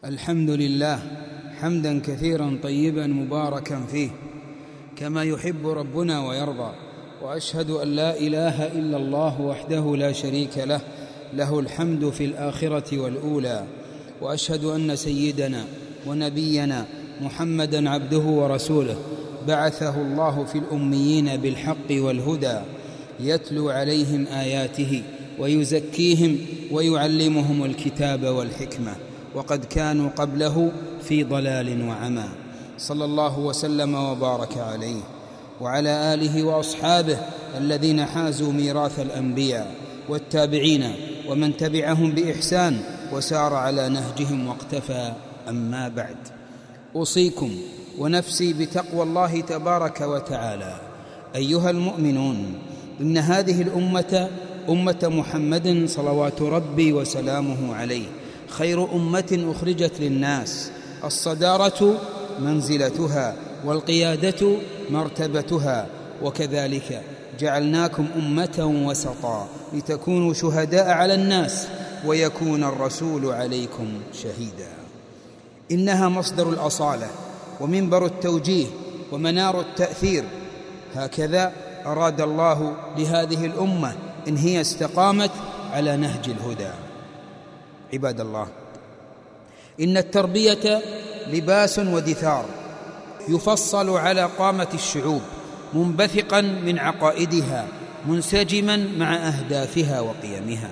الحمد لله حمدا كثيرا طيبا مباركا فيه كما يحب ربنا ويرضى، وأشهد أن لا إله إلا الله وحده لا شريك له، له الحمد في الآخرة والأولى. وأشهد أن سيدنا ونبينا محمدا عبده ورسوله، بعثه الله في الأميين بالحق والهدى، يتلو عليهم آياته ويزكيهم ويعلمهم الكتاب والحكمة، وقد كانوا قبله في ضلال وعمى. صلى الله وسلم وبارك عليه وعلى آله وأصحابه الذين حازوا ميراث الأنبياء والتابعين ومن تبعهم بإحسان وسار على نهجهم واقتفى. أما بعد، أوصيكم ونفسي بتقوى الله تبارك وتعالى. أيها المؤمنون، إن هذه الأمة أمة محمد صلوات ربي وسلامه عليه خير أمة أخرجت للناس، الصدارة منزلتها والقيادة مرتبتها، وكذلك جعلناكم أمة وسطا لتكونوا شهداء على الناس ويكون الرسول عليكم شهيدا. إنها مصدر الأصالة ومنبر التوجيه ومنار التأثير. هكذا أراد الله لهذه الأمة إن هي استقامت على نهج الهدى. عباد الله، إن التربية لباس ودثار يفصل على قامة الشعوب، منبثقا من عقائدها، منسجما مع أهدافها وقيمها.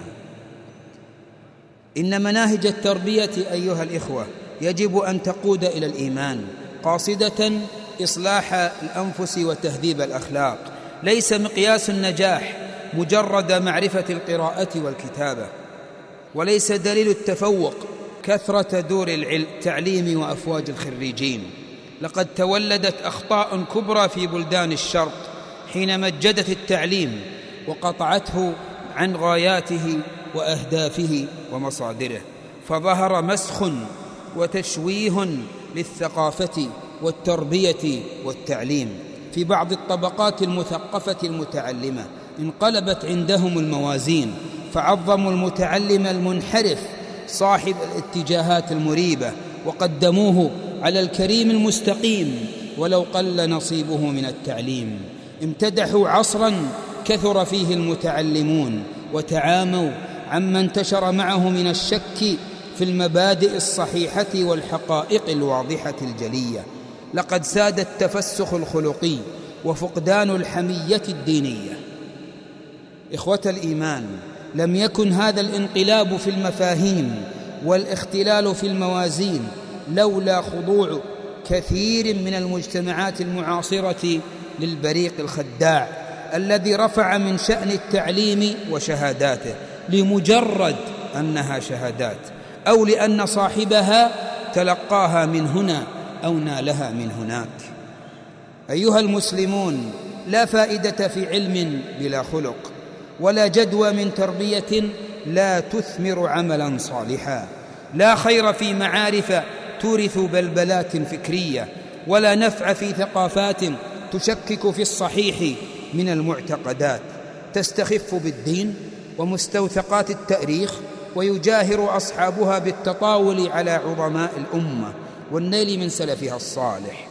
إن مناهج التربية أيها الإخوة يجب أن تقود إلى الإيمان، قاصدة إصلاح الأنفس وتهذيب الأخلاق. ليس مقياس النجاح مجرد معرفة القراءة والكتابة، وليس دليل التفوق كثرة دور التعليم وأفواج الخريجين. لقد تولدت أخطاء كبرى في بلدان الشرق حين مجدت التعليم وقطعته عن غاياته وأهدافه ومصادره، فظهر مسخ وتشويه للثقافة والتربية والتعليم في بعض الطبقات المثقفة المتعلمة. انقلبت عندهم الموازين، فعظموا المتعلم المنحرف صاحب الاتجاهات المريبة وقدموه على الكريم المستقيم ولو قل نصيبه من التعليم. امتدحوا عصرا كثر فيه المتعلمون وتعاموا عما انتشر معه من الشك في المبادئ الصحيحة والحقائق الواضحة الجلية. لقد ساد التفسخ الخلقي وفقدان الحمية الدينية. إخوة الإيمان، لم يكن هذا الانقلاب في المفاهيم والاختلال في الموازين لولا خضوع كثير من المجتمعات المعاصرة للبريق الخداع الذي رفع من شأن التعليم وشهاداته لمجرد أنها شهادات، أو لأن صاحبها تلقاها من هنا أو نالها من هناك. أيها المسلمون، لا فائدة في علم بلا خلق، ولا جدوى من تربية لا تثمر عملا صالحا. لا خير في معارف تورث بلبلات فكرية، ولا نفع في ثقافات تشكك في الصحيح من المعتقدات، تستخف بالدين ومستوثقات التاريخ، ويجاهر أصحابها بالتطاول على عظماء الأمة والنيل من سلفها الصالح.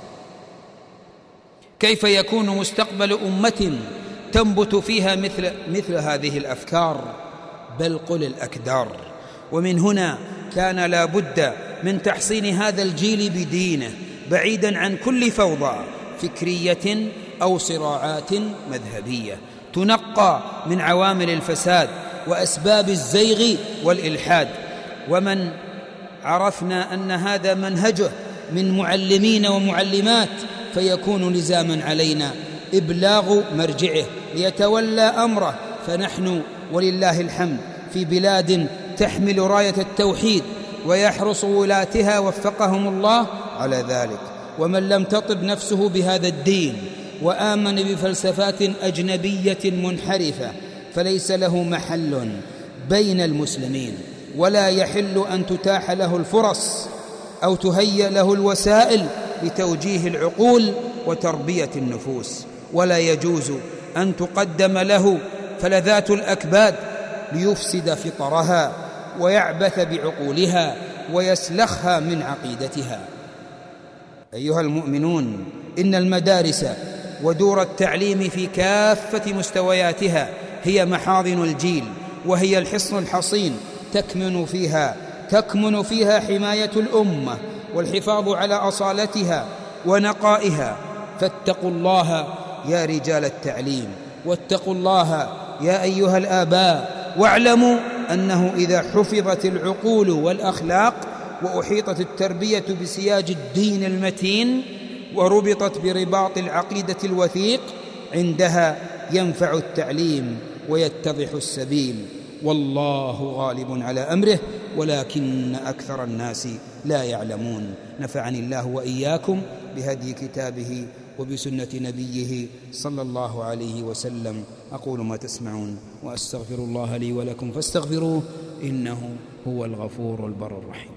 كيف يكون مستقبل أمة تنبت فيها مثل هذه الأفكار؟ بل قل الأكدار. ومن هنا كان لا بد من تحصين هذا الجيل بدينه، بعيدا عن كل فوضى فكرية أو صراعات مذهبية تنقى من عوامل الفساد وأسباب الزيغ والإلحاد. ومن عرفنا أن هذا منهجه من معلمين ومعلمات، فيكون لزاما علينا إبلاغ مرجعه ليتولى أمره. فنحن ولله الحمد في بلاد تحمل راية التوحيد، ويحرص ولاتها وفقهم الله على ذلك. ومن لم تطب نفسه بهذا الدين وآمن بفلسفات أجنبية منحرفة فليس له محل بين المسلمين، ولا يحل أن تتاح له الفرص أو تهيأ له الوسائل لتوجيه العقول وتربية النفوس. ولا يجوز أن تقدم له فلذات الأكباد ليفسد فطرها ويعبث بعقولها ويسلخها من عقيدتها. أيها المؤمنون، إن المدارس ودور التعليم في كافة مستوياتها هي محاضن الجيل، وهي الحصن الحصين تكمن فيها حماية الأمة والحفاظ على أصالتها ونقائها. فاتقوا الله يا رجال التعليم، واتقوا الله يا أيها الآباء، واعلموا أنه إذا حفظت العقول والأخلاق وأحيطت التربية بسياج الدين المتين وربطت برباط العقيدة الوثيق، عندها ينفع التعليم ويتضح السبيل، والله غالب على أمره ولكن أكثر الناس لا يعلمون. نفعني الله وإياكم بهدي كتابه وبسنة نبيه صلى الله عليه وسلم. أقول ما تسمعون وأستغفر الله لي ولكم فاستغفروه إنه هو الغفور البر الرحيم.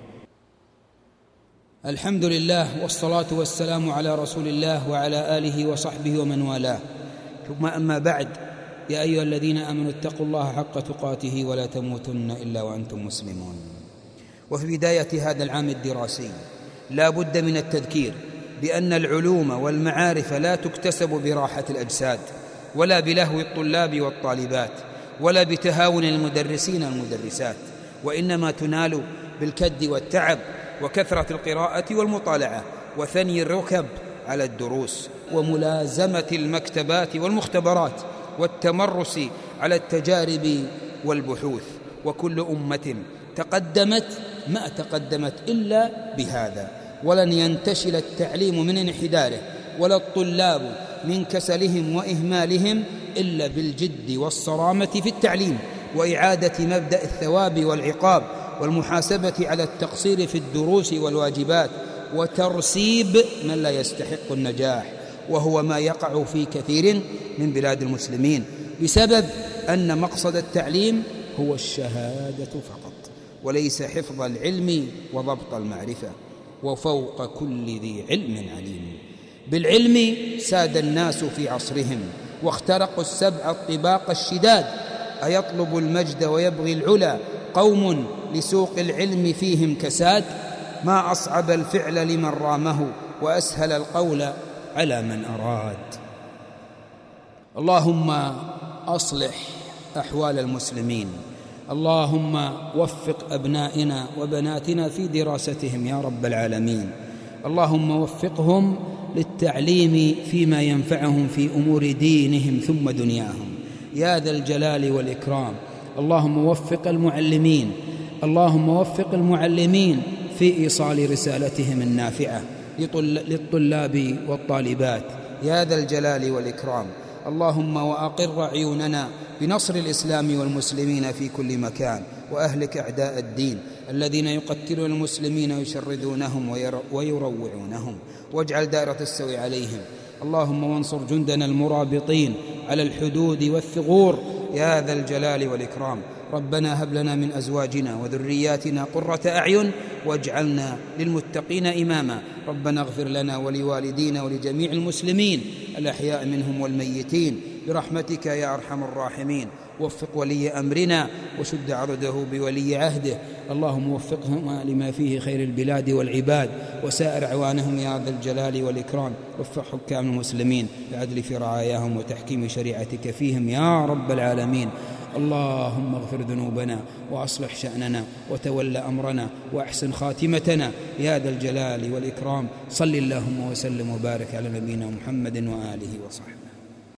الحمد لله، والصلاة والسلام على رسول الله وعلى آله وصحبه ومن والاه، ثم أما بعد. يا أيها الذين آمنوا اتقوا الله حق تقاته ولا تموتن إلا وأنتم مسلمون. وفي بداية هذا العام الدراسي لا بد من التذكير بأن العلوم والمعارف لا تكتسب براحة الأجساد، ولا بلهو الطلاب والطالبات، ولا بتهاون المدرسين والمدرسات، وإنما تنال بالكد والتعب وكثرة القراءة والمطالعة وثني الركب على الدروس وملازمة المكتبات والمختبرات والتمرس على التجارب والبحوث. وكل أمة تقدمت ما تقدمت إلا بهذا، ولن ينتشل التعليم من انحداره ولا الطلاب من كسلهم وإهمالهم إلا بالجد والصرامة في التعليم، وإعادة مبدأ الثواب والعقاب، والمحاسبة على التقصير في الدروس والواجبات، وترسيب من لا يستحق النجاح، وهو ما يقع في كثير من بلاد المسلمين بسبب أن مقصد التعليم هو الشهادة فقط، وليس حفظ العلم وضبط المعرفة. وفوق كل ذي علم عليم. بالعلم ساد الناس في عصرهم واخترقوا السبع الطباق الشداد. أيطلب المجد ويبغي العلا قوم لسوق العلم فيهم كساد؟ ما أصعب الفعل لمن رامه وأسهل القول على من أراد. اللهم أصلح أحوال المسلمين، اللهم وفق أبنائنا وبناتنا في دراستهم يا رب العالمين، اللهم وفقهم للتعليم فيما ينفعهم في أمور دينهم ثم دنياهم يا ذا الجلال والإكرام. اللهم وفق المعلمين، اللهم وفق المعلمين في إيصال رسالتهم النافعة للطلاب والطالبات يا ذا الجلال والإكرام. اللهم وأقر عيوننا بنصر الإسلام والمسلمين في كل مكان، وأهلك أعداء الدين الذين يقتلون المسلمين ويشردونهم ويروعونهم، واجعل دائرة السوء عليهم. اللهم وانصر جندنا المرابطين على الحدود والثغور يا ذا الجلال والإكرام. ربنا هب لنا من أزواجنا وذرياتنا قرة أعين واجعلنا للمتقين إماما. ربنا اغفر لنا ولوالدينا ولجميع المسلمين الأحياء منهم والميتين برحمتك يا أرحم الراحمين. وفق ولي أمرنا وشد عضده بولي عهده، اللهم وفقهما لما فيه خير البلاد والعباد وسائر أعوانهم يا ذا الجلال والإكرام. وفق حكام المسلمين لعدل في رعاياهم وتحكيم شريعتك فيهم يا رب العالمين. اللهم اغفر ذنوبنا وأصلح شأننا وتول أمرنا وأحسن خاتمتنا يا ذا الجلال والإكرام. صل اللهم وسلم وبارك على نبينا محمد وآله وصحبه.